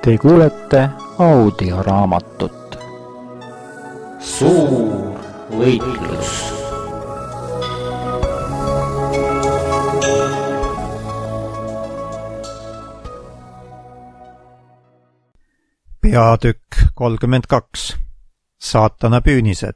Te kuulete audioraamatut Suur võitlus. Peatükk 32. Saatana püünised.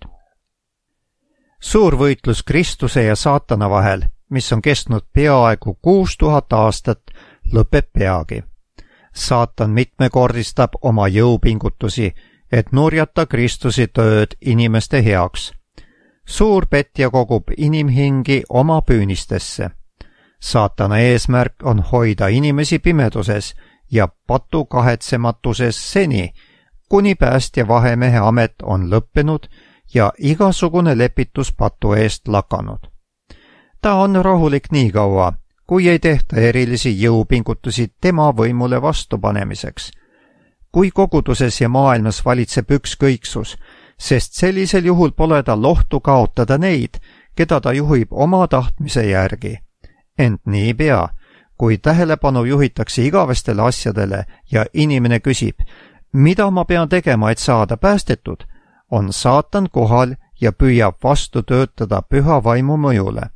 Suur võitlus Kristuse ja saatana vahel, mis on kestnud peaaegu 6000 aastat, lõpeb peagi. Saatan mitmekordistab oma jõupingutusi, et nurjata Kristuse tööd inimeste heaks. Suur petja kogub inimhingi oma püünistesse. Saatana eesmärk on hoida inimesi pimeduses ja patu kahetsematuses seni, kuni päästja vahemehe amet on lõppenud ja igasugune lepitus patu eest lakanud. Ta on rahulik nii kaua, kui ei tehta erilisi jõupingutusi tema võimule vastupanemiseks. Kui koguduses ja maailmas valitseb ükskõiksus, sest sellisel juhul pole ta lohtu kaotada neid, keda ta juhib oma tahtmise järgi. Ent niipea, kui tähelepanu juhitakse igavestele asjadele ja inimene küsib, mida ma pean tegema, et saada päästetud, on saatan kohal ja püüab vastu töötada püha vaimu mõjule.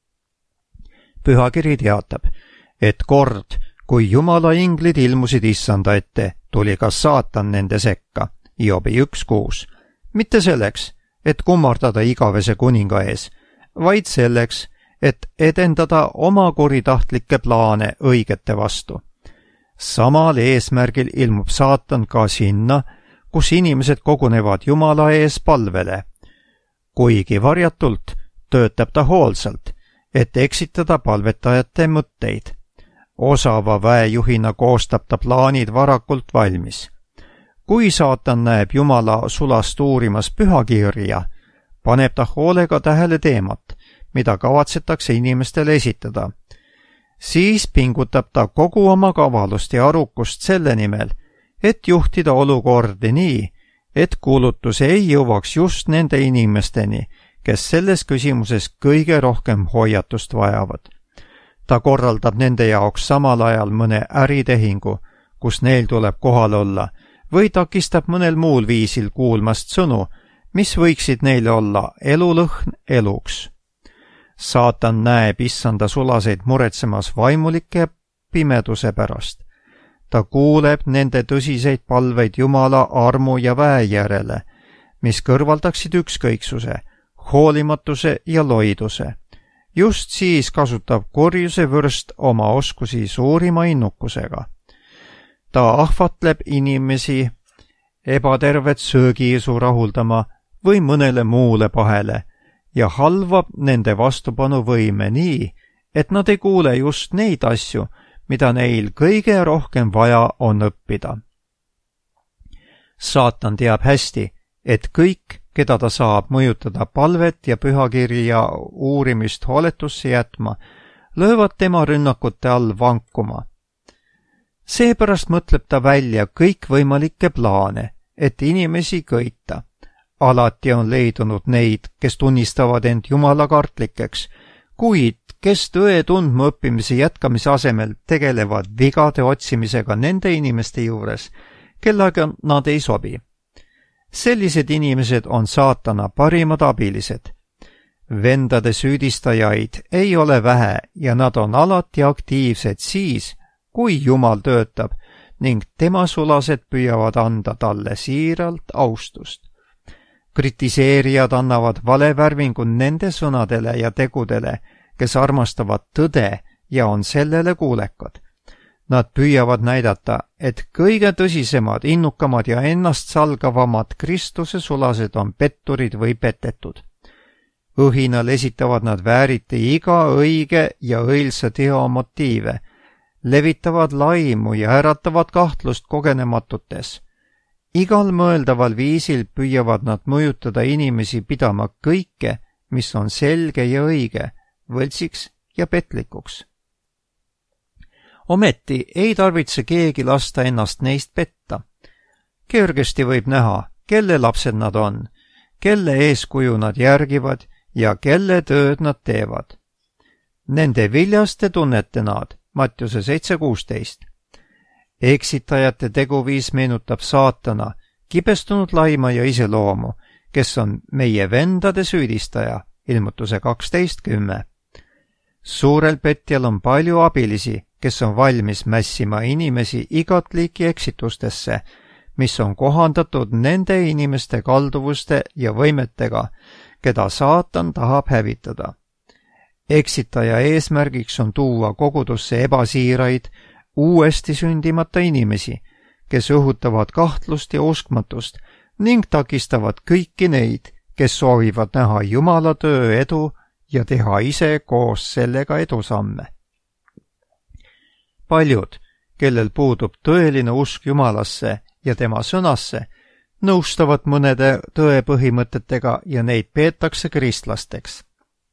Pühakiri teatab, et kord, kui Jumala inglid ilmusid issanda ette, tuli ka saatan nende sekka, Hiobi 1:6, mitte selleks, et kummardada igavese kuninga ees, vaid selleks, et edendada oma kuritahtlikke plaane õigete vastu. Samal eesmärgil ilmub saatan ka sinna, kus inimesed kogunevad Jumala ees palvele. Kuigi varjatult, töötab ta hoolsalt, et eksitada palvetajate mõtteid. Osava väejuhina koostab ta plaanid varakult valmis. Kui saatan näeb Jumala sulast uurimas pühakirja, paneb ta hoolega tähele teemat, mida kavatsetakse inimestele esitada. Siis pingutab ta kogu oma kavalust ja arukust selle nimel, et juhtida olukordi nii, et kuulutus ei jõuaks just nende inimesteni, kes selles küsimuses kõige rohkem hoiatust vajavad. Ta korraldab nende jaoks samal ajal mõne äritehingu, kus neil tuleb kohal olla, või takistab mõnel muul viisil kuulmast sõnu, mis võiksid neile olla elulõhn eluks. Saatan näeb issanda sulaseid muretsemas vaimulike pimeduse pärast. Ta kuuleb nende tõsiseid palveid Jumala armu ja väe järele, mis kõrvaldaksid ükskõiksuse, hoolimatuse ja loiduse. Just siis kasutab kurjuse vürst oma oskusi suurima innukusega. Ta ahvatleb inimesi ebatervet söögiisu rahuldama või mõnele muule pahele ja halvab nende vastupanuvõime nii, et nad ei kuule just neid asju, mida neil kõige rohkem vaja on õppida. Saatan teab hästi, et kõik, keda ta saab mõjutada palvet ja pühakirja uurimist hooletusse jätma, löövad tema rünnakute all vankuma. Seepärast mõtleb ta välja kõikvõimalikke plaane, et inimesi köita. Alati on leidunud neid, kes tunnistavad end Jumala kartlikeks, kuid kes tõe tundma õppimise jätkamise asemel tegelevad vigade otsimisega nende inimeste juures, kellega nad ei sobi. Sellised inimesed on saatana parimad abilised. Vendade süüdistajaid ei ole vähe ja nad on alati aktiivsed siis, kui Jumal töötab ning tema sulased püüavad anda talle siiralt austust. Kritiseerijad annavad valevärvingu nende sõnadele ja tegudele, kes armastavad tõde ja on sellele kuulekad. Nad püüavad näidata, et kõige tõsisemad, innukamad ja ennastsalgavamad Kristuse sulased on petturid või petetud. Õhinal esitavad nad vääriti iga õige ja õilsa teo motiive, levitavad laimu ja äratavad kahtlust kogenematutes. Igal mõeldaval viisil püüavad nad mõjutada inimesi pidama kõike, mis on selge ja õige, võltsiks ja petlikuks. Ometi ei tarvitse keegi lasta ennast neist petta. Kergesti võib näha, kelle lapsed nad on, kelle eeskuju nad järgivad ja kelle tööd nad teevad. Nende viljast te tunnete nad, Mattiuse 7:16. Eksitajate teguviis meenutab saatana kibestunud laimaja iseloomu, kes on meie vendade süüdistaja, Ilmutuse 12:10. Suurel petjal on palju abilisi, kes on valmis mässima inimesi igat liiki eksitustesse, mis on kohandatud nende inimeste kalduvuste ja võimetega, keda saatan tahab hävitada. Eksitaja eesmärgiks on tuua kogudusse ebasiiraid, uuesti sündimata inimesi, kes õhutavad kahtlust ja uskmatust ning takistavad kõiki neid, kes soovivad näha Jumala töö edu ja teha ise koos sellega edusamme. Paljud, kellel puudub tõeline usk Jumalasse ja tema sõnasse, nõustavad mõnede tõepõhimõtetega ja neid peetakse kristlasteks.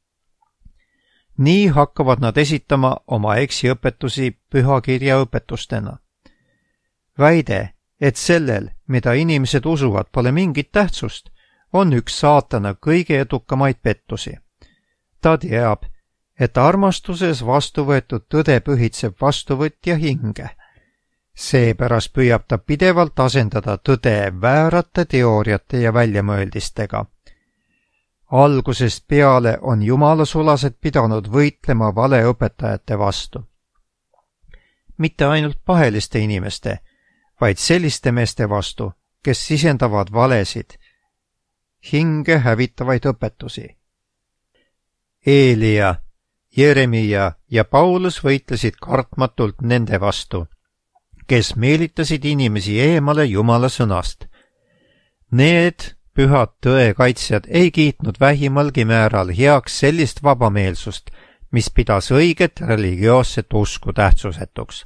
Nii hakkavad nad esitama oma eksiõpetusi pühakirja õpetustena. Väide, et sellel, mida inimesed usuvad, pole mingit tähtsust, on üks saatana kõige edukamaid pettusi. Ta teab, et armastuses vastu võetud tõde pühitseb vastuvõtja hinge. Seepärast püüab ta pidevalt asendada tõde väärate teooriate ja väljamõeldistega. Algusest peale on jumalasulased pidanud võitlema valeõpetajate vastu. Mitte ainult paheliste inimeste, vaid selliste meeste vastu, kes sisendavad valesid, hinge hävitavaid õpetusi. Eelia, Jeremia ja Paulus võitlesid kartmatult nende vastu, kes meelitasid inimesi eemale Jumala sõnast. Need pühad tõekaitsjad ei kiitnud vähimalgi määral heaks sellist vabameelsust, mis pidas õiget religioosset usku tähtsusetuks.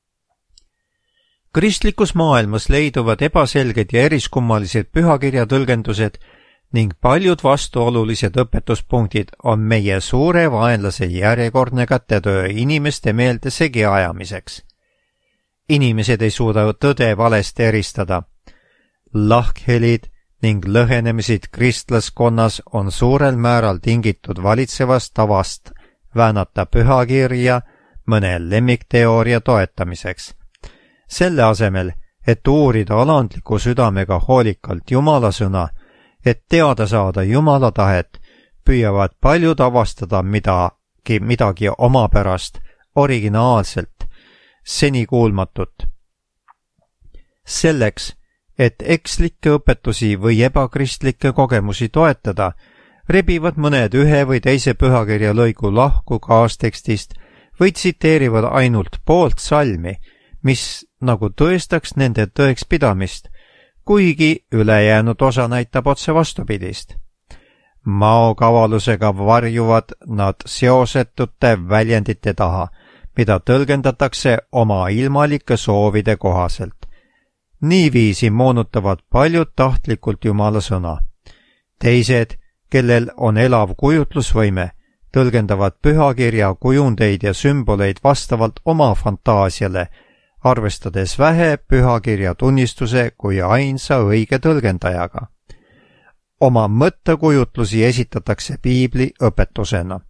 Kristlikus maailmas leiduvad ebaselged ja eriskummalised pühakirja tõlgendused ning paljud vastuolulised õpetuspunktid on meie suure vaenlase järjekordne kätetöö inimeste meelde segi ajamiseks. Inimesed ei suuda tõde valest eristada. Lahkhelid ning lõhenemised kristlaskonnas on suurel määral tingitud valitsevast tavast väänata pühakirja mõne lemmikteooria toetamiseks. Selle asemel, et uurida alandliku südamega hoolikalt Jumala sõna, et teada saada Jumala tahet, püüavad paljud avastada midagi omapärast, originaalselt, senikuulmatut. Selleks, et ekslikke õpetusi või ebakristlikke kogemusi toetada, rebivad mõned ühe või teise pühakirja lõigu lahku kaastekstist või tsiteerivad ainult poolt salmi, mis nagu tõestaks nende tõekspidamist, kuigi ülejäänud osa näitab otse vastupidist. Maokavalusega varjuvad nad seosetute väljendite taha, mida tõlgendatakse oma ilmalike soovide kohaselt. Niiviisi moonutavad paljud tahtlikult Jumala sõna. Teised, kellel on elav kujutlusvõime, tõlgendavad pühakirja kujundeid ja sümboleid vastavalt oma fantaasiale, arvestades vähe pühakirja tunnistuse kui ainsa õige tõlgendajaga. Oma mõttekujutlusi esitatakse piibli õpetusena.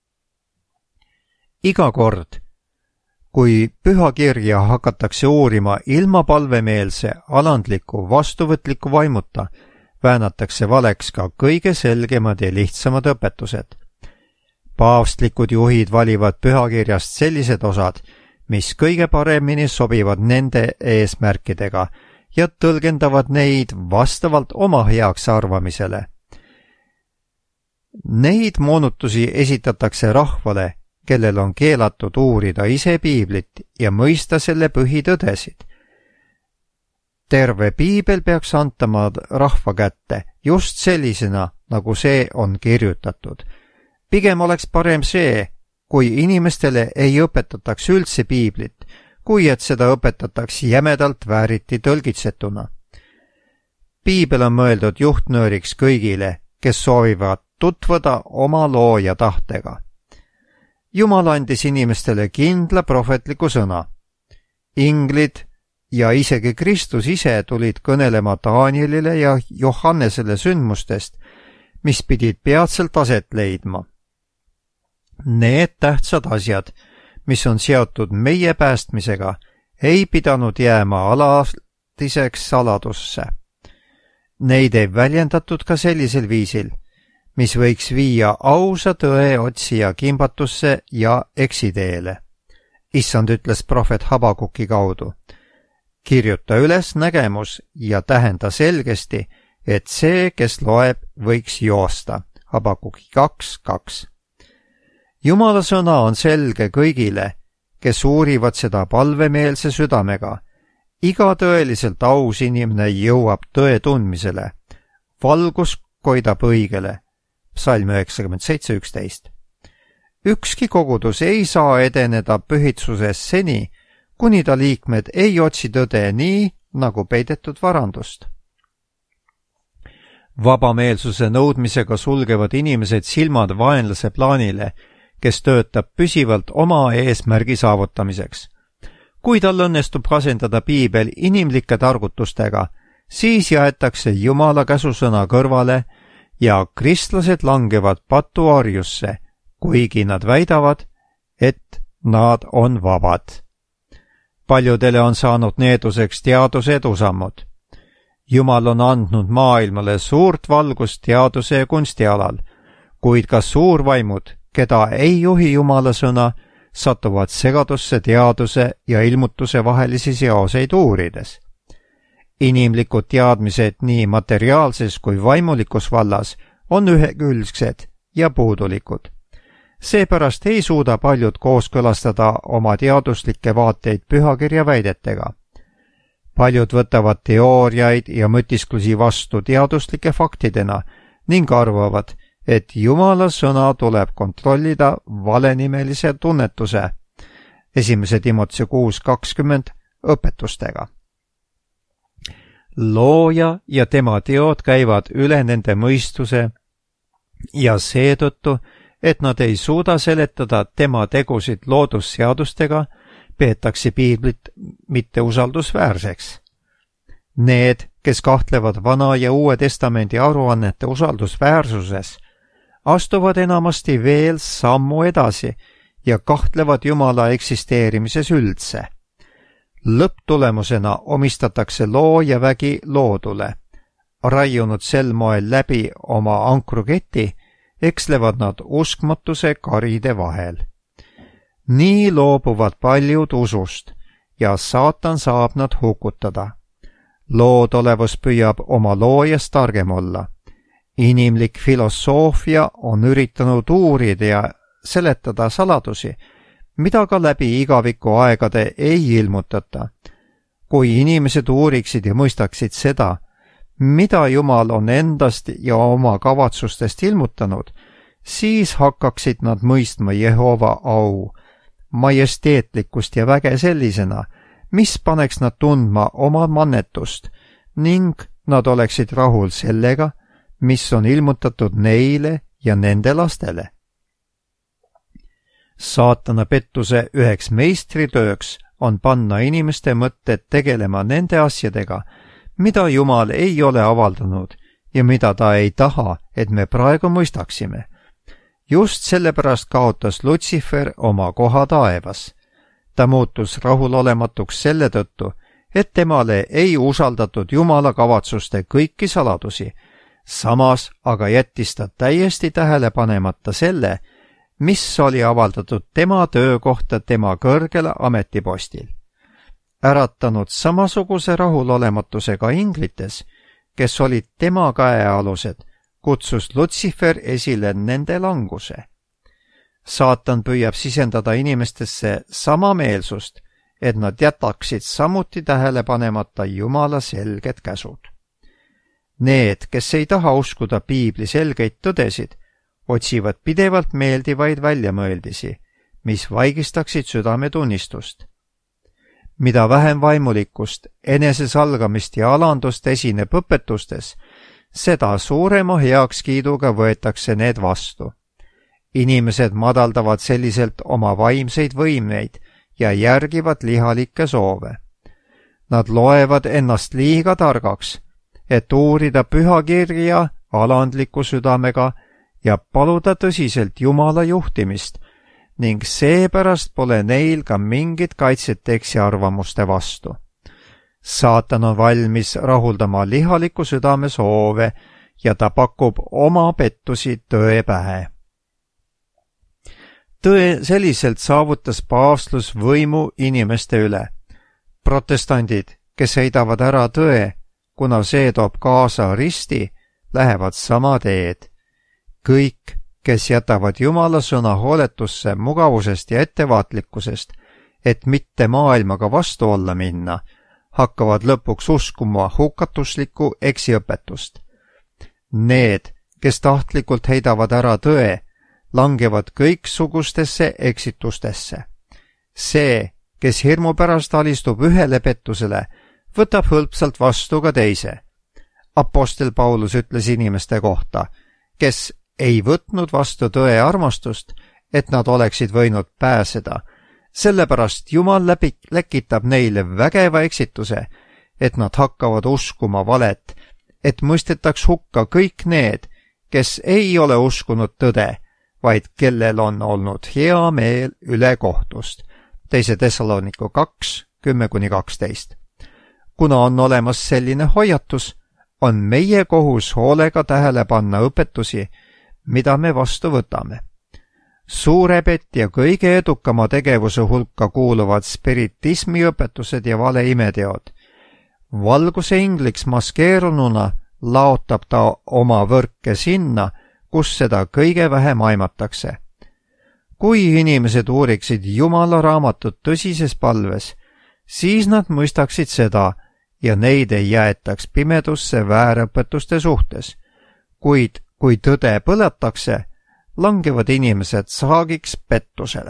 Iga kord, kui pühakirja hakatakse uurima ilma palvemeelse, alandliku, vastuvõtliku vaimuta, väänatakse valeks ka kõige selgemad ja lihtsamad õpetused. Paavstlikud juhid valivad pühakirjast sellised osad, mis kõige paremini sobivad nende eesmärkidega ja tõlgendavad neid vastavalt oma heaks arvamisele. Neid moonutusi esitatakse rahvale, kellel on keelatud uurida ise piiblit ja mõista selle põhitõdesid. Terve piibel peaks antama rahva kätte just sellisena, nagu see on kirjutatud. Pigem oleks parem see, kui inimestele ei õpetataks üldse piiblit, kui et seda õpetataks jämedalt vääriti tõlgitsetuna. Piibel on mõeldud juhtnööriks kõigile, kes soovivad tutvuda oma looja tahtega. Jumal andis inimestele kindla prohvetliku sõna. Inglid ja isegi Kristus ise tulid kõnelema Danielile ja Johannesele sündmustest, mis pidid peatselt aset leidma. Need tähtsad asjad, mis on seotud meie päästmisega, ei pidanud jääma alatiseks saladusse. Neid ei väljendatud ka sellisel viisil, mis võiks viia ausa tõe otsija kimbatusse ja eksiteele. Issand ütles prohvet Habakuki kaudu: kirjuta üles nägemus ja tähenda selgesti, et see, kes loeb, võiks joosta. Habakuki 2:2. Jumala sõna on selge kõigile, kes uurivad seda palvemeelse südamega. Iga tõeliselt aus inimene jõuab tõe tundmisele. Valgus koidab õigele. Psalm 97:11. Ükski kogudus ei saa edeneda pühitsuses seni, kuni ta liikmed ei otsi tõde nii, nagu peidetud varandust. Vabameelsuse nõudmisega sulgevad inimesed silmad vaenlase plaanile, kes töötab püsivalt oma eesmärgi saavutamiseks. Kui tal õnnestub asendada piibel inimlike targutustega, siis jäetakse Jumala käsusõna kõrvale ja kristlased langevad patuorjusse, kuigi nad väidavad, et nad on vabad. Paljudele on saanud needuseks teaduse edusammud. Jumal on andnud maailmale suurt valgust teaduse ja kunsti alal, kuid ka suurvaimud, keda ei juhi Jumala sõna, satuvad segadusse teaduse ja ilmutuse vahelisi seoseid uurides. Inimlikud teadmised nii materiaalses kui vaimulikus vallas on ühekülgsed ja puudulikud. Seepärast ei suuda paljud kooskõlastada oma teaduslikke vaateid pühakirja väidetega. Paljud võtavad teooriaid ja mõtisklusi vastu teaduslike faktidena ning arvavad, et Jumala sõna tuleb kontrollida valenimelise tunnetuse 1. Timoteuse 6:20 õpetustega. Looja ja tema teod käivad üle nende mõistuse ja seetõttu, et nad ei suuda seletada tema tegusid loodusseadustega, peetakse piiblit mitteusaldusväärseks. Need, kes kahtlevad Vana ja Uue Testamendi aruannete usaldusväärsuses, astuvad enamasti veel sammu edasi ja kahtlevad Jumala eksisteerimises üldse. Lõpptulemusena omistatakse loojavägi loodule. Raiunud sel moel läbi oma ankruketi, ekslevad nad uskmatuse karide vahel. Nii loobuvad paljud usust ja saatan saab nad hukutada. Loodolevus püüab oma loojast targem olla. Inimlik filosoofia on üritanud uurida ja seletada saladusi, mida ka läbi igaviku aegade ei ilmutata. Kui inimesed uuriksid ja mõistaksid seda, mida Jumal on endast ja oma kavatsustest ilmutanud, siis hakkaksid nad mõistma Jehova au, majesteetlikkust ja väge sellisena, mis paneks nad tundma oma mannetust ning nad oleksid rahul sellega, mis on ilmutatud neile ja nende lastele. Saatana pettuse üheks meistritööks on panna inimeste mõtted tegelema nende asjadega, mida Jumal ei ole avaldanud ja mida ta ei taha, et me praegu mõistaksime. Just sellepärast kaotas Lutsifer oma koha taevas. Ta muutus rahulolematuks selle tõttu, et temale ei usaldatud Jumala kavatsuste kõiki saladusi, samas aga jättis ta täiesti tähele panemata selle, mis oli avaldatud tema töökohta tema kõrgele ametipostil. Äratanud samasuguse rahulolematusega inglites, kes olid tema käealused, kutsus Lutsifer esile nende languse. Saatan püüab sisendada inimestesse sama meelsust, et nad jätaksid samuti tähele panemata Jumala selged käsud. Need, kes ei taha uskuda piibli selgeid tõdesid, otsivad pidevalt meeldivaid väljamõeldisi, mis vaigistaksid südametunnistust. Mida vähem vaimulikkust, enesesalgamist ja alandust esineb õpetustes, seda suurema heakskiiduga võetakse need vastu. Inimesed madaldavad selliselt oma vaimseid võimeid ja järgivad lihalikke soove. Nad loevad ennast liiga targaks, et uurida pühakirja alandliku südamega ja paluda tõsiselt Jumala juhtimist, ning seepärast pole neil ka mingit kaitset eksiarvamuste vastu. Saatan on valmis rahuldama lihaliku südame soove ja ta pakub oma pettusi tõe pähe. Tõe selliselt saavutas paavstlus võimu inimeste üle. Protestandid, kes heidavad ära tõe, kuna see toob kaasa risti, lähevad sama teed. Kõik, kes jätavad Jumala sõna hooletusse mugavusest ja ettevaatlikkusest, et mitte maailmaga vastu olla minna, hakkavad lõpuks uskuma hukatuslikku eksiõpetust. Need, kes tahtlikult heidavad ära tõe, langevad kõiksugustesse eksitustesse. See, kes hirmu pärast alistub ühele pettusele, võtab hõlpsalt vastu ka teise. Apostel Paulus ütles inimeste kohta, kes ei võtnud vastu tõe armastust, et nad oleksid võinud pääseda. Sellepärast Jumal läkitab neile vägeva eksituse, et nad hakkavad uskuma valet, et mõistetaks hukka kõik need, kes ei ole uskunud tõde, vaid kellel on olnud hea meel üle kohtust. 2 Thessaloniku 2, 10-12. Kuna on olemas selline hoiatus, on meie kohus hoolega tähele panna õpetusi, mida me vastu võtame. Suurepett ja kõige edukama tegevuse hulka kuuluvad spiritismi õpetused ja valeimeteod. Valguse ingliks maskeerununa laotab ta oma võrke sinna, kus seda kõige vähem aimatakse. Kui inimesed uuriksid Jumala raamatut tõsises palves, siis nad mõistaksid seda ja neid ei jäetaks pimedusse väärõpetuste suhtes. Kuid kui tõde põletakse, langevad inimesed saagiks pettusele.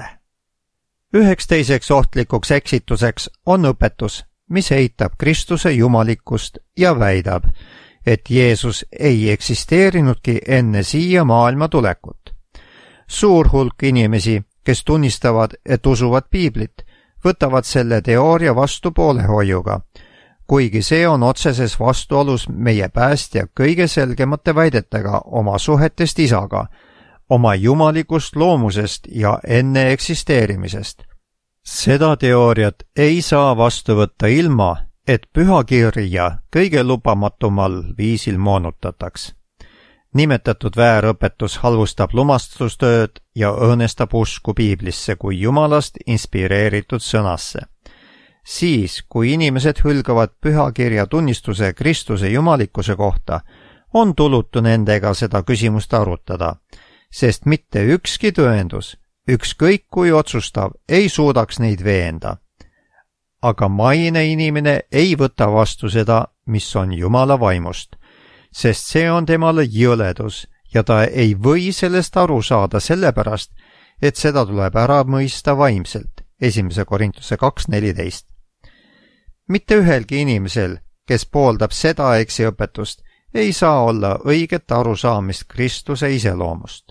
Üheks teiseks ohtlikuks eksituseks on õpetus, mis eitab Kristuse jumalikkust ja väidab, et Jeesus ei eksisteerinudki enne siia maailma tulekut. Suur hulk inimesi, kes tunnistavad, et usuvad Piiblit, võtavad selle teooria vastu poolehoiuga, kuigi see on otseses vastuolus meie päästja kõige selgemate väidetega oma suhetest isaga, oma jumalikust loomusest ja enne eksisteerimisest. Seda teooriat ei saa vastu võtta ilma, et pühakirja kõige lubamatumal viisil moonutataks. Nimetatud väärõpetus halvustab lumastustööd ja õõnestab usku Piiblisse kui Jumalast inspireeritud sõnasse. Siis, kui inimesed hülgavad pühakirja tunnistuse Kristuse jumalikkuse kohta, on tulutu nendega seda küsimust arutada, sest mitte ükski tõendus, ükskõik kui otsustav, ei suudaks neid veenda. Aga maine inimene ei võta vastu seda, mis on Jumala vaimust, sest see on temale jõledus ja ta ei või sellest aru saada sellepärast, et seda tuleb ära mõista vaimselt. 1 Korintuse 2:14. Mitte ühelgi inimesel, kes pooldab seda eksiõpetust, ei saa olla õiget arusaamist Kristuse iseloomust,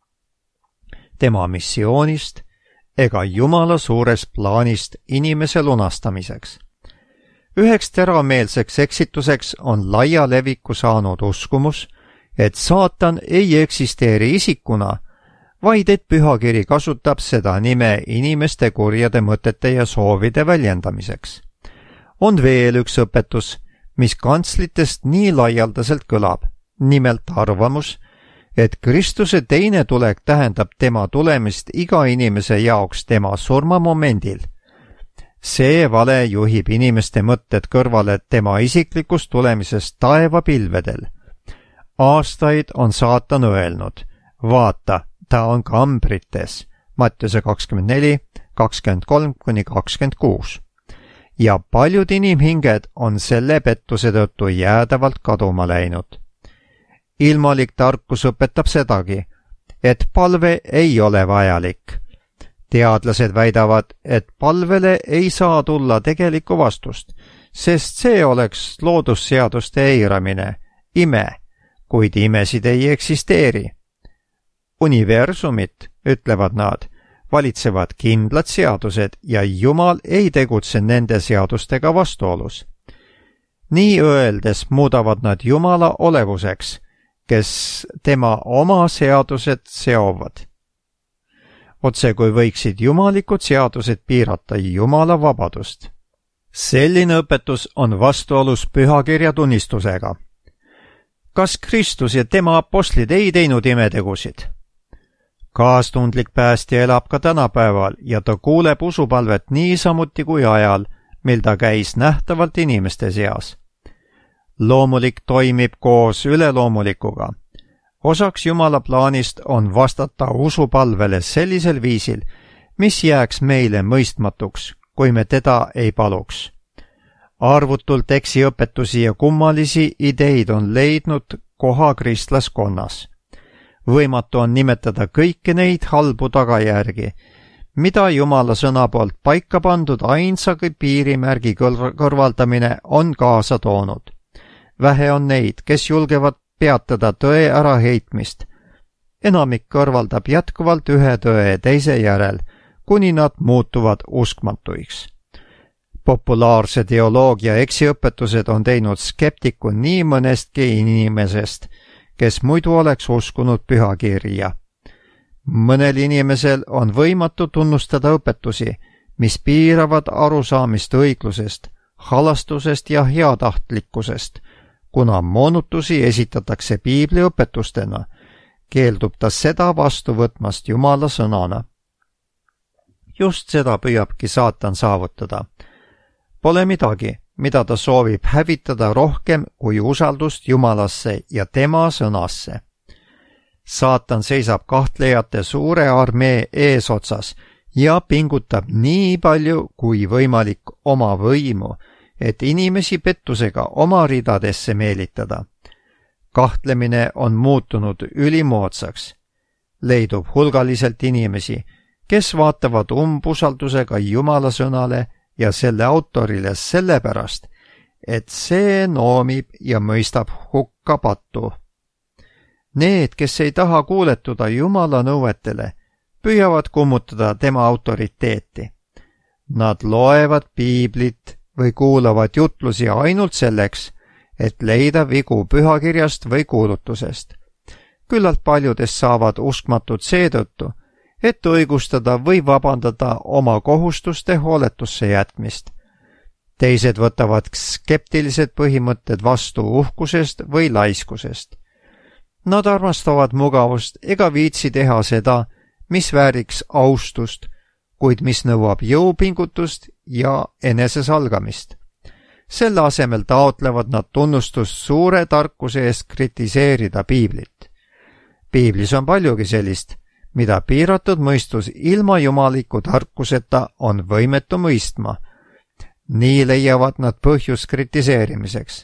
tema missioonist ega Jumala suurest plaanist inimese lunastamiseks. Üheks terameelseks eksituseks on laia leviku saanud uskumus, et saatan ei eksisteeri isikuna, vaid et pühakiri kasutab seda nime inimeste kurjade mõtete ja soovide väljendamiseks. On veel üks õpetus, mis kantslitest nii laialdaselt kõlab, nimelt arvamus, et Kristuse teine tulek tähendab tema tulemist iga inimese jaoks tema surmamomendil. See vale juhib inimeste mõtted kõrvale tema isiklikust tulemisest taevapilvedel. Aastaid on saatan öelnud, vaata, ta on kambrites, Mattiuse 24, 23-26. Ja paljud inimhinged on selle pettuse tõttu jäädavalt kaduma läinud. Ilmalik tarkus õpetab sedagi, et palve ei ole vajalik. Teadlased väidavad, et palvele ei saa tulla tegelikku vastust, sest see oleks loodusseaduste eiramine, ime, kuid imesid ei eksisteeri. Universumit, ütlevad nad, valitsevad kindlad seadused ja Jumal ei tegutse nende seadustega vastuolus. Nii öeldes muudavad nad Jumala olevuseks, kes tema oma seadused seovad. otse kui võiksid jumalikud seadused piirata Jumala vabadust. Selline õpetus on vastuolus pühakirja tunnistusega. Kas Kristus ja tema apostlid ei teinud imetegusid? Kaastundlik päästja elab ka tänapäeval ja ta kuuleb usupalvet niisamuti kui ajal, mil ta käis nähtavalt inimeste seas. Loomulik toimib koos üleloomulikuga. Osaks Jumala plaanist on vastata usupalvele sellisel viisil, mis jääks meile mõistmatuks, kui me teda ei paluks. Arvutult eksiõpetusi ja kummalisi ideid on leidnud koha kristlaskonnas. Võimatu on nimetada kõiki neid halbu tagajärgi, mida Jumala sõna poolt paika pandud ainsagi piirimärgi kõrvaldamine on kaasa toonud. Vähe on neid, kes julgevad peatada tõe äraheitmist. Enamik kõrvaldab jätkuvalt ühe tõe teise järel, kuni nad muutuvad uskmatuiks. Populaarse teoloogia eksiõpetused on teinud skeptiku nii mõnestki inimesest, kes muidu oleks uskunud pühakirja. Mõnel inimesel on võimatu tunnustada õpetusi, mis piiravad arusaamist õiglusest, halastusest ja heatahtlikkusest. Kuna moonutusi esitatakse piibli õpetustena, keeldub ta seda vastu võtmast Jumala sõnana. Just seda püüabki saatan saavutada. Pole midagi, mida ta soovib hävitada rohkem kui usaldust Jumalasse ja tema sõnasse. Saatan seisab kahtlejate suure armee eesotsas ja pingutab nii palju kui võimalik oma võimu, et inimesi pettusega oma ridadesse meelitada. Kahtlemine on muutunud ülimoodsaks. Leidub hulgaliselt inimesi, kes vaatavad umbusaldusega Jumala sõnale ja selle autorile sellepärast, et see noomib ja mõistab hukka pattu. Need, kes ei taha kuuletuda Jumala nõuetele, püüavad kummutada tema autoriteeti. Nad loevad piiblit või kuulavad jutlusi ainult selleks, et leida vigu pühakirjast või kuulutusest. Küllalt paljudest saavad uskmatud seetõttu, et õigustada või vabandada oma kohustuste hooletusse jätmist. Teised võtavad skeptilised põhimõtted vastu uhkusest või laiskusest. Nad armastavad mugavust ega viitsi teha seda, mis vääriks austust, kuid mis nõuab jõupingutust ja enesesalgamist. Selle asemel taotlevad nad tunnustust suure tarkuse eest kritiseerida piiblit. Piiblis on paljugi sellist, mida piiratud mõistus ilma jumaliku tarkuseta on võimetu mõistma. Nii leiavad nad põhjust kritiseerimiseks.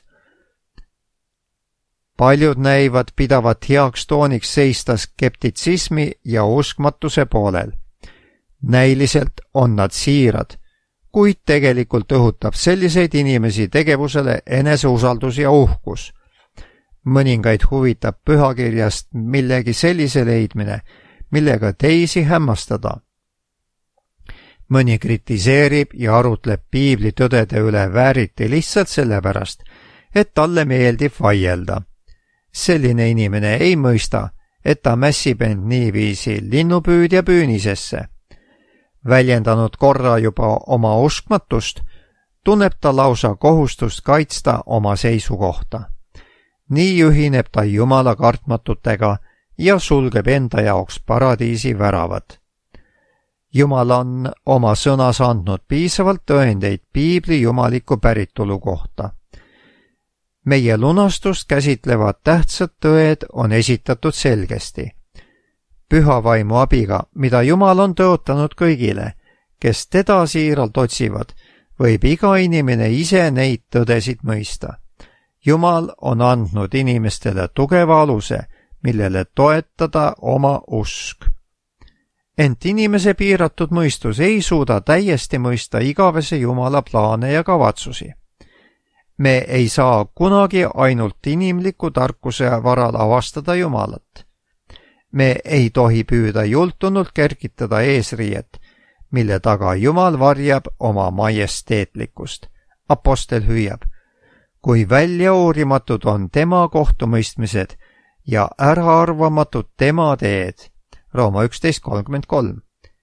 Paljud näivad pidavat heaks tooniks seista skeptitsismi ja uskmatuse poolel. Näiliselt on nad siirad, kuid tegelikult õhutab selliseid inimesi tegevusele eneseusaldus ja uhkus. Mõningaid huvitab pühakirjast millegi sellise leidmine, millega teisi hämmastada. Mõni kritiseerib ja arutleb piibli tõdede üle vääriti lihtsalt sellepärast, et talle meeldib vaielda. Selline inimene ei mõista, et ta mässib end niiviisi linnupüüdja püünisesse. Väljendanud korra juba oma uskmatust, tunneb ta lausa kohustust kaitsta oma seisukohta. Nii ühineb ta Jumala kartmatutega ja sulgeb enda jaoks paradiisi väravad. Jumal on oma sõnas andnud piisavalt tõendeid piibli jumaliku päritolu kohta. Meie lunastust käsitlevad tähtsad tõed on esitatud selgesti. Püha vaimu abiga, mida Jumal on tõotanud kõigile, kes teda siiralt otsivad, võib iga inimene ise neid tõdesid mõista. Jumal on andnud inimestele tugeva aluse, millele toetada oma usk. Ent inimese piiratud mõistus ei suuda täiesti mõista igavese Jumala plaane ja kavatsusi. Me ei saa kunagi ainult inimliku tarkuse varal avastada Jumalat. Me ei tohi püüda jultunult kergitada eesriiet, mille taga Jumal varjab oma majesteetlikkust. Apostel hüüab, kui väljauurimatud on tema kohtumõistmised ja äraarvamatud tema teed. Rooma 11.33.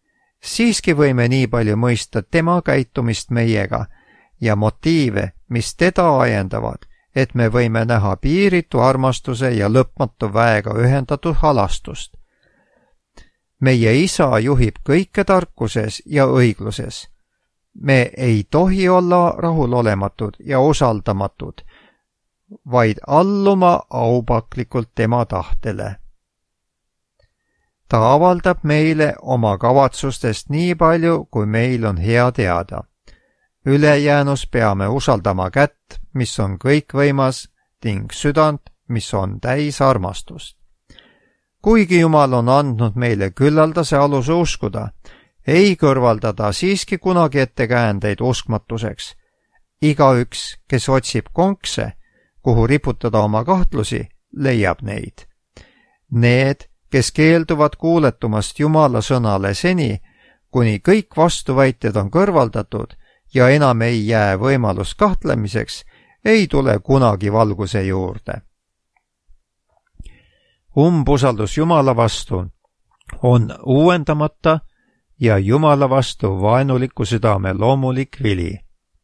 siiski võime nii palju mõista tema käitumist meiega ja motiive, mis teda ajendavad, et me võime näha piiritu armastuse ja lõpmatu väega ühendatud halastust. Meie isa juhib kõike tarkuses ja õigluses. Me ei tohi olla rahulolematud ja usaldamatud, vaid alluma aupaklikult tema tahtele. Ta avaldab meile oma kavatsustest nii palju, kui meil on hea teada. Ülejäänus peame usaldama kätt, mis on kõikvõimas, ning südant, mis on täis armastust. Kuigi Jumal on andnud meile küllaldase aluse uskuda, ei kõrvalda ta siiski kunagi ettekäändeid uskmatuseks. Igaüks, kes otsib konkse, kuhu riputada oma kahtlusi, leiab neid. Need, kes keelduvad kuuletumast Jumala sõnale seni, kuni kõik vastuväited on kõrvaldatud ja enam ei jää võimalus kahtlemiseks, ei tule kunagi valguse juurde. Umbusaldus Jumala vastu on uuendamata ja Jumala vastu vaenuliku südame loomulik vili.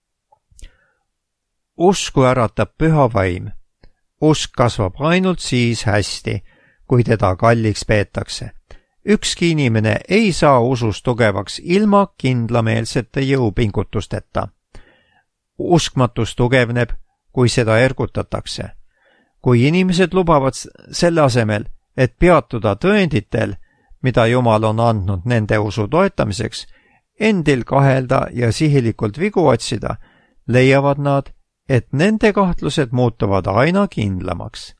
Usku äratab püha vaim. Usk kasvab ainult siis hästi, kui teda kalliks peetakse. Ükski inimene ei saa usus tugevaks ilma kindlameelsete jõupingutusteta. Uskmatus tugevneb, kui seda ergutatakse. Kui inimesed lubavad selle asemel, et peatuda tõenditel, mida Jumal on andnud nende usu toetamiseks, endil kahelda ja sihilikult vigu otsida, leiavad nad, et nende kahtlused muutuvad aina kindlamaks.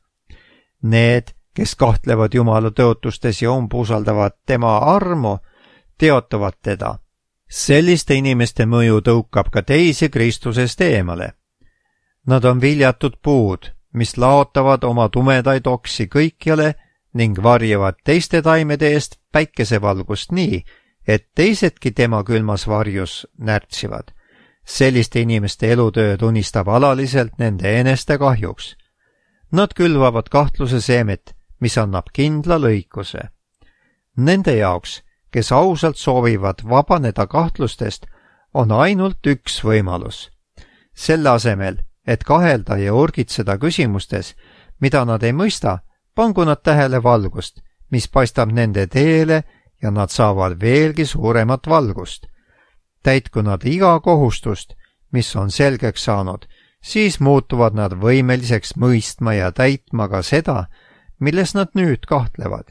Need, kes kahtlevad Jumala tõotustes ja umbusaldavad tema armu, teotavad teda. Selliste inimeste mõju tõukab ka teisi Kristusest eemale. Nad on viljatud puud, mis laotavad oma tumedaid oksi kõikjale ning varjavad teiste taimede eest päikesevalgust nii, et teisedki tema külmas varjus närtsivad. Selliste inimeste elutöö tunnistab alaliselt nende eneste kahjuks. Nad külvavad kahtluse seemet, mis annab kindla lõikuse. Nende jaoks, kes ausalt soovivad vabaneda kahtlustest, on ainult üks võimalus. Selle asemel, et kahelda ja urgitseda küsimustes, mida nad ei mõista, pangu nad tähele valgust, mis paistab nende teele ja nad saavad veelgi suuremat valgust. Täitku nad iga kohustust, mis on selgeks saanud, siis muutuvad nad võimeliseks mõistma ja täitma ka seda, milles nad nüüd kahtlevad.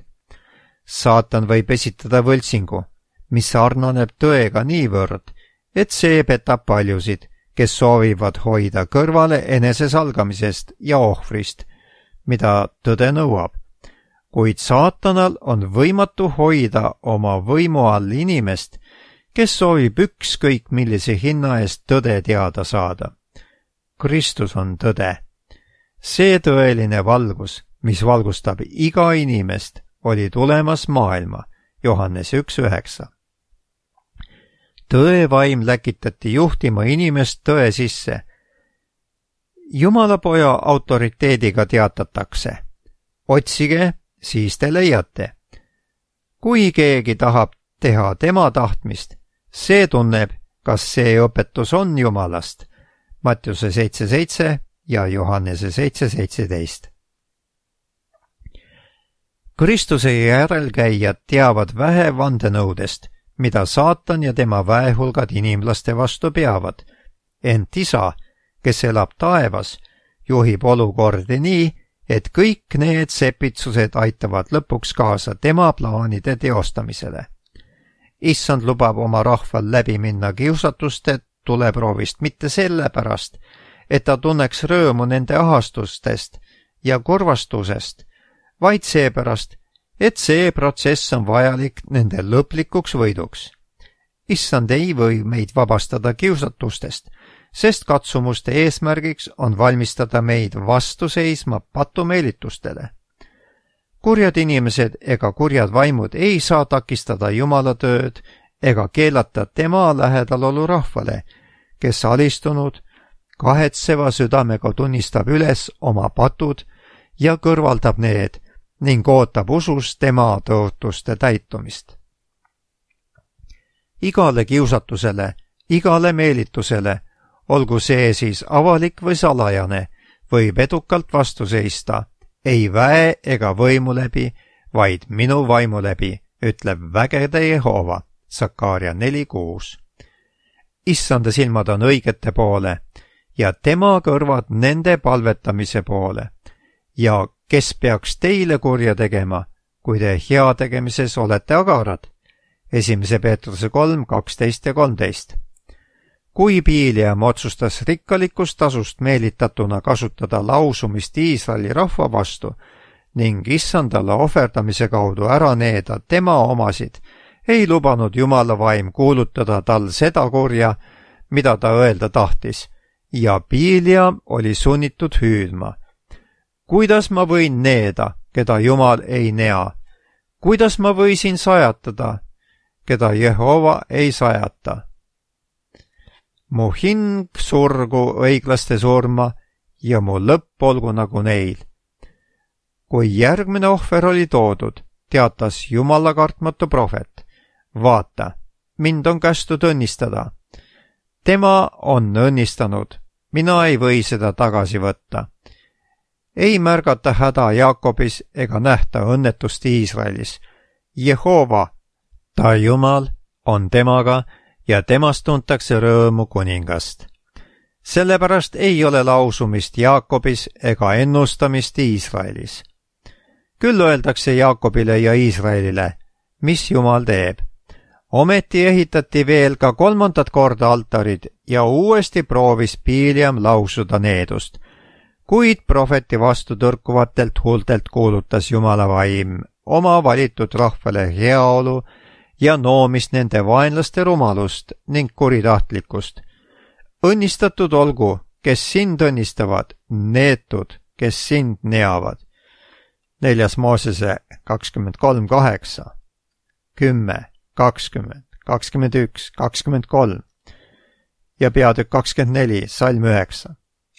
Saatan võib esitada võltsingu, mis sarnaneb tõega niivõrd, et see petab paljusid, kes soovivad hoida kõrvale enesesalgamisest ja ohvrist, mida tõde nõuab. Kuid saatanal on võimatu hoida oma võimu all inimest, kes soovib ükskõik millise hinna eest tõde teada saada. Kristus on tõde. See tõeline valgus, mis valgustab iga inimest, oli tulemas maailma, Johannes 1:9. Tõevaim läkitati juhtima inimest tõe sisse. Jumalapoja autoriteediga teatatakse. Otsige, siis te leiate. Kui keegi tahab teha tema tahtmist, see tunneb, kas see õpetus on Jumalast. Mattiuse 7:7 ja Johannese 7:17. Kristuse järelkäijad teavad vähe vandenõudest, mida saatan ja tema väehulgad inimlaste vastu peavad. Ent isa, kes elab taevas, juhib olukordi nii, et kõik need sepitsused aitavad lõpuks kaasa tema plaanide teostamisele. Issand lubab oma rahval läbi minna kiusatuste tuleproovist mitte sellepärast, et ta tunneks rõõmu nende ahastustest ja kurvastusest, vaid seepärast, et see protsess on vajalik nende lõplikuks võiduks. Issand ei või meid vabastada kiusatustest, sest katsumuste eesmärgiks on valmistada meid vastu seisma patumeelitustele. Kurjad inimesed ega kurjad vaimud ei saa takistada Jumala tööd ega keelata tema lähedalolu rahvale, kes alistunud, kahetseva südamega tunnistab üles oma patud ja kõrvaldab need ning ootab usus tema tõotuste täitumist. igale kiusatusele, igale meelitusele, olgu see siis avalik või salajane, võib edukalt vastu seista, ei väe ega võimu läbi, vaid minu vaimu läbi, ütleb vägede Jehova. Sakaaria 4:6. Issanda silmad on õigete poole ja tema kõrvad nende palvetamise poole. Ja kes peaks teile kurja tegema, kui te heategemises olete agarad? 1. Peetruse 3:12-13. Kui Biiliam otsustas rikkalikust tasust meelitatuna kasutada lausumist Iisraeli rahva vastu ning issandale ohverdamise kaudu ära needa tema omasid, ei lubanud Jumala vaim kuulutada tal seda kurja, mida ta öelda tahtis, ja Biiliam oli sunnitud hüüdma. Kuidas ma võin needa, keda Jumal ei nea? Kuidas ma võisin sajatada, keda Jehova ei sajata? Mu hing surgu õiglaste surma ja mu lõpp olgu nagu neil. Kui järgmine ohver oli toodud, teatas Jumala kartmatu prohvet. Vaata, mind on kästud õnnistada. Tema on õnnistanud, mina ei või seda tagasi võtta. Ei märgata häda Jaakobis ega nähta õnnetust Iisraelis. Jehova, ta Jumal, on temaga ja temast tuntakse rõõmu kuningast. Sellepärast ei ole lausumist Jaakobis ega ennustamist Iisraelis. Küll öeldakse Jaakobile ja Iisraelile, mis Jumal teeb. Ometi ehitati veel ka 3. korda altarid ja uuesti proovis Biiliam lausuda needust. Kuid prohveti vastu tõrkuvatelt huultelt kuulutas Jumala vaim oma valitud rahvale heaolu ja noomis nende vaenlaste rumalust ning kuritahtlikkust. Õnnistatud olgu, kes sind õnnistavad, neetud, kes sind neavad. 4. Moosese 23:8, 10, 20, 21, 23 ja peatükk 24, salm 9.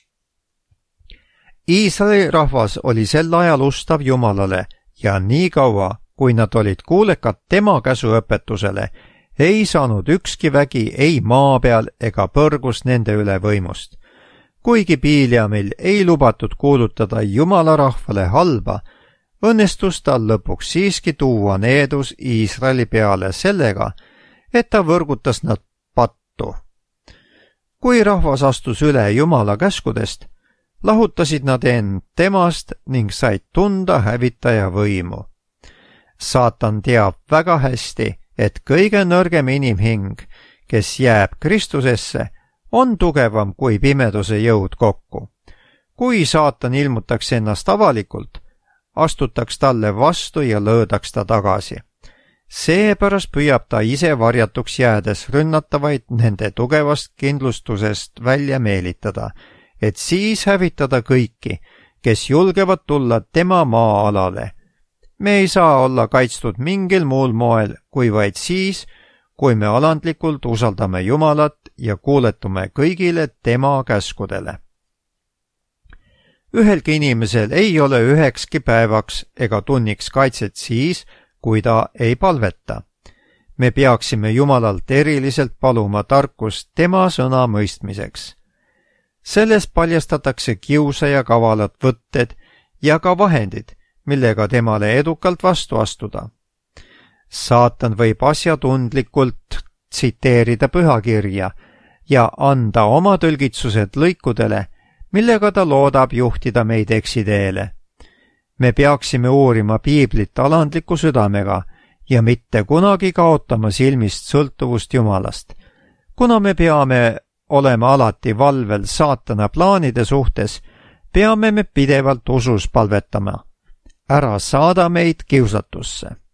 Iisraeli rahvas oli sel ajal ustav Jumalale ja nii kaua, kui nad olid kuulekad tema käsuõpetusele, ei saanud ükski vägi ei maa peal ega põrgus nende üle võimust. Kuigi Biiliamil ei lubatud kuulutada Jumala rahvale halba, õnnestus tal lõpuks siiski tuua needus Iisraeli peale sellega, et ta võrgutas nad pattu. Kui rahvas astus üle Jumala käskudest, lahutasid nad end temast ning said tunda hävitaja võimu. Saatan teab väga hästi, et kõige nõrgem inimhing, kes jääb Kristusesse, on tugevam kui pimeduse jõud kokku. Kui saatan ilmutaks ennast avalikult, astutaks talle vastu ja lõõdaks ta tagasi. Seepärast püüab ta ise varjatuks jäädes rünnatavaid nende tugevast kindlustusest välja meelitada, et siis hävitada kõiki, kes julgevad tulla tema maa-alale. Me ei saa olla kaitstud mingil muul moel kui vaid siis, kui me alandlikult usaldame Jumalat ja kuuletume kõigile tema käskudele. Ühelgi inimesel ei ole ühekski päevaks ega tunniks kaitset siis, kui ta ei palveta. Me peaksime Jumalalt eriliselt paluma tarkust tema sõna mõistmiseks. Selles paljastatakse kiusaja kavalad võtted ja ka vahendid, millega temale edukalt vastu astuda. Saatan võib asjatundlikult tsiteerida pühakirja ja anda oma tõlgitsused lõikudele, millega ta loodab juhtida meid eksiteele. Me peaksime uurima piiblit alandliku südamega ja mitte kunagi kaotama silmist sõltuvust Jumalast. Kuna me peame olema alati valvel saatana plaanide suhtes, peame me pidevalt usus palvetama. Ära saada meid kiusatusse.